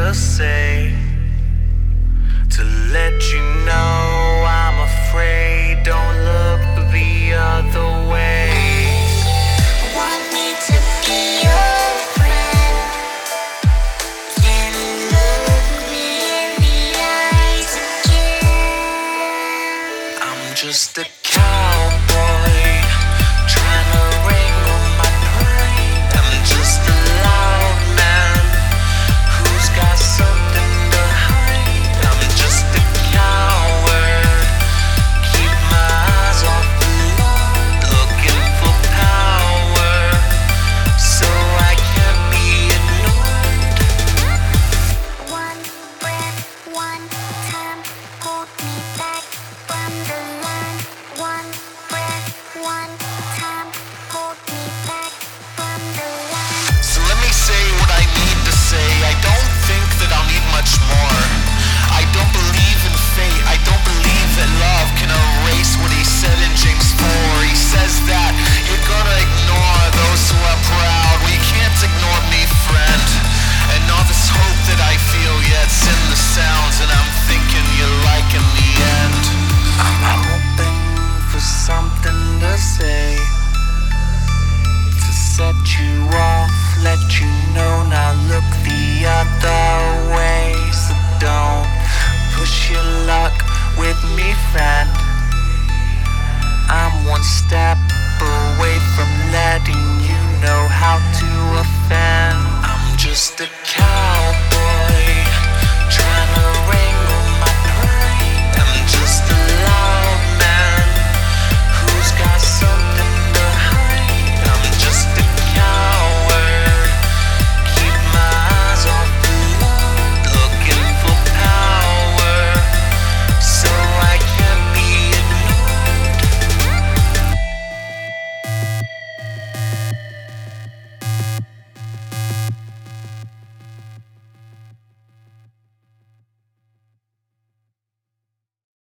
to say, to let you know I'm afraid. Don't look the other way. Want me to be your friend? Can you look me in the eyes again? I'm just a cowboy trying to wrangle my pride. I'm just a loud man who's got something to hide. I'm just a coward, keep my eyes off the Lord, looking for power so I can't be ignored. One breath, one time, hold me back from the line. One breath, one time, hold me back from the line. So let me say what I need to say. I don't think that I'll need much more. I don't believe in fate. I don't believe that love can erase what he said in James 4. He says that you're gonna ignore those who are proud. Well, you can't ignore me, friend. And all this hope that I feel, yeah, it's in the sounds. And I'm thinking you're liking the end. I'm hoping for something to say, to set you off, let you know. Now look the other way. So don't push your luck with me, friend. I'm one step away from letting you know how to offend. I'm just a cow